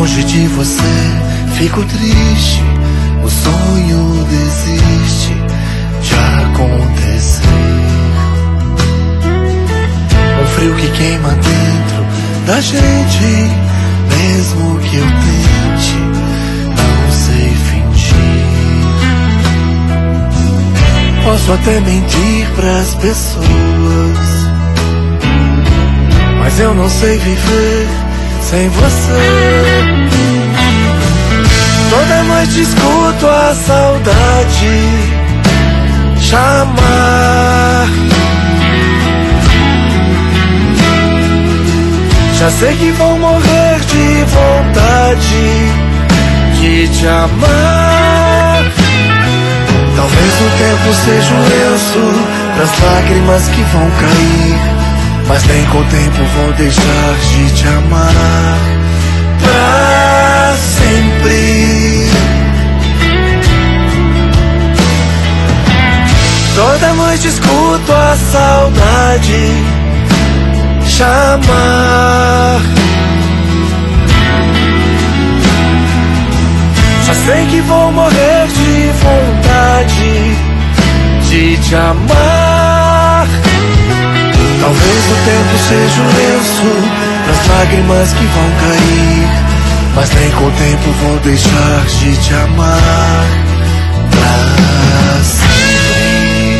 Longe de você, fico triste. O sonho desiste de acontecer. Um frio que queima dentro da gente, mesmo que eu tente, não sei fingir. Posso até mentir pras pessoas, mas eu não sei viver sem você. Toda noite escuto a saudade chamar. Já sei que vou morrer de vontade de te amar. Talvez o tempo seja um lenço pras lágrimas que vão cair, mas nem com o tempo vou deixar de te amar pra sempre. Toda noite escuto a saudade chamar. Já sei que vou morrer de vontade de te amar. Talvez o tempo seja um lenço pras lágrimas que vão cair, mas nem com o tempo vou deixar de te amar pra sempre.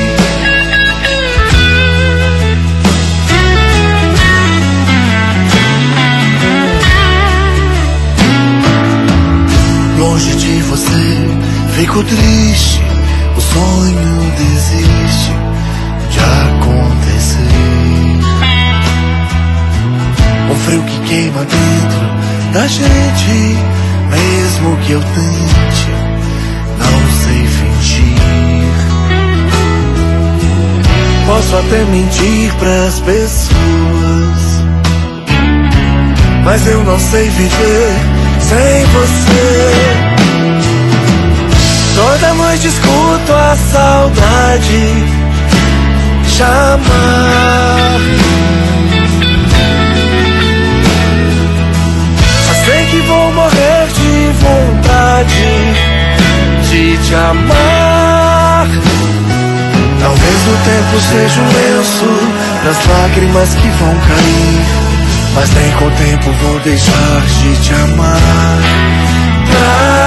Longe de você, fico triste. O sonho desiste de acontecer. Um frio que queima dentro da gente, mesmo que eu tente, não sei fingir. Posso até mentir pras pessoas, mas eu não sei viver sem você. Toda noite escuto a saudade chamar. Já sei que vou morrer de vontade de te amar. Talvez o tempo seja um lenço pras lágrimas que vão cair, mas nem com o tempo vou deixar de te amar pra